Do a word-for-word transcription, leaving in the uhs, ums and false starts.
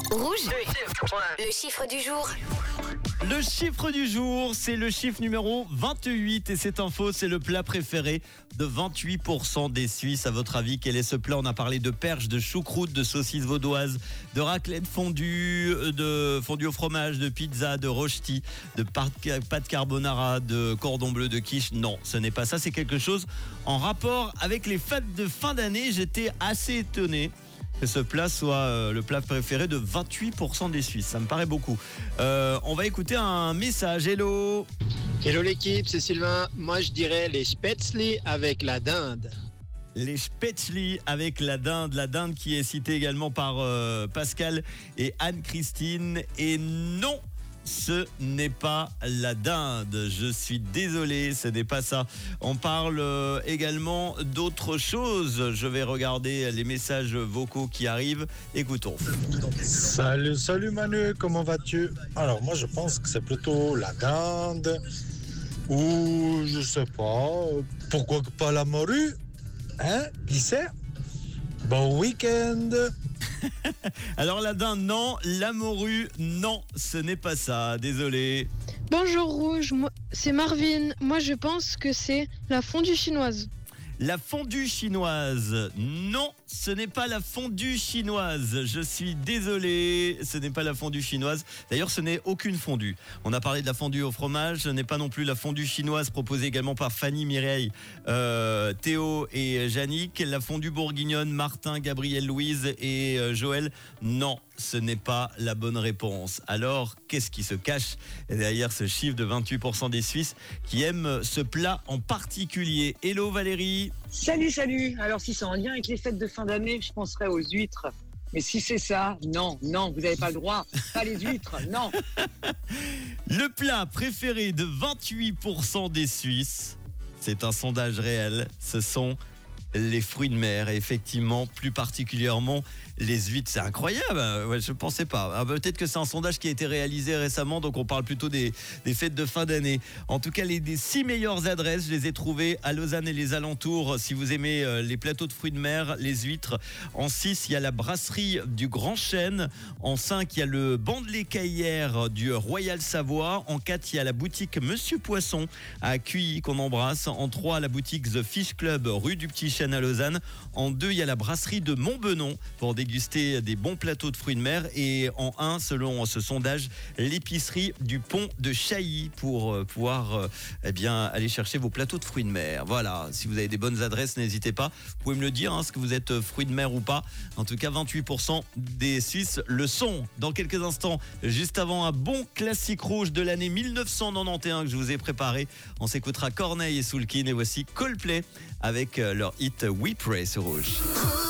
Rouge, le chiffre du jour. Le chiffre du jour, c'est le chiffre numéro vingt-huit et cette info, c'est le plat préféré de vingt-huit pour cent des Suisses. À votre avis, quel est ce plat? On a parlé de perches, de choucroute, de saucisses vaudoises, de raclette fondue, de fondue au fromage, de pizza, de rösti, de pâte carbonara, de cordon bleu, de quiche. Non, ce n'est pas ça, c'est quelque chose en rapport avec les fêtes de fin d'année. J'étais assez étonné que ce plat soit euh, le plat préféré de vingt-huit pour cent des Suisses. Ça me paraît beaucoup. Euh, on va écouter un message. Hello. Hello l'équipe, c'est Sylvain. Moi je dirais les spätzli avec la dinde. Les spätzli avec la dinde. La dinde qui est citée également par euh, Pascal et Anne-Christine. Et non, ce n'est pas la dinde. Je suis désolé, ce n'est pas ça. On parle euh, également d'autres choses. Je vais regarder les messages vocaux qui arrivent. Écoutons. Salut, salut Manu, comment vas-tu? Alors moi je pense que c'est plutôt la dinde ou je sais pas, pourquoi pas la morue? Hein? Qui sait? Bon week-end! Alors la dinde, non. La morue, non. Ce n'est pas ça. Désolé. Bonjour Rouge, moi, c'est Marvin. Moi je pense que c'est la fondue chinoise. La fondue chinoise, non, ce n'est pas la fondue chinoise. Je suis désolé, ce n'est pas la fondue chinoise. D'ailleurs, ce n'est aucune fondue. On a parlé de la fondue au fromage, ce n'est pas non plus la fondue chinoise proposée également par Fanny, Mireille, euh, Théo et Yannick. La fondue bourguignonne, Martin, Gabriel, Louise et euh, Joël, non. Ce n'est pas la bonne réponse. Alors, qu'est-ce qui se cache derrière ce chiffre de vingt-huit pour cent des Suisses qui aiment ce plat en particulier? Hello Valérie. Salut, salut. Alors, si c'est en lien avec les fêtes de fin d'année, je penserais aux huîtres. Mais si c'est ça, non, non, vous n'avez pas le droit. Pas les huîtres, non. Le plat préféré de vingt-huit pour cent des Suisses, c'est un sondage réel, ce sont les fruits de mer, et effectivement, plus particulièrement les huîtres. C'est incroyable, ouais, je ne pensais pas. Ah, peut-être que c'est un sondage qui a été réalisé récemment, donc on parle plutôt des, des fêtes de fin d'année. En tout cas, les des six meilleures adresses, je les ai trouvées à Lausanne et les alentours. Si vous aimez euh, les plateaux de fruits de mer, les huîtres. En six, il y a la brasserie du Grand Chêne. En cinq, il y a le banc de l'écaillère du Royal Savoie. En quatre, il y a la boutique Monsieur Poisson à Cuilly qu'on embrasse. En trois, la boutique The Fish Club rue du Petit Chêne à Lausanne. En deux, il y a la brasserie de Montbenon pour déguster des bons plateaux de fruits de mer. Et en un, selon ce sondage, l'épicerie du Pont de Chailly pour euh, pouvoir euh, eh bien, aller chercher vos plateaux de fruits de mer. Voilà, si vous avez des bonnes adresses, n'hésitez pas. Vous pouvez me le dire, hein, est-ce que vous êtes euh, fruits de mer ou pas. En tout cas, vingt-huit pour cent des Suisses le sont. Dans quelques instants, juste avant un bon classique rouge de l'année mille neuf cent quatre-vingt-onze que je vous ai préparé, on s'écoutera Corneille et Soulkin et voici Coldplay avec leur hit We Pray sur Rouge.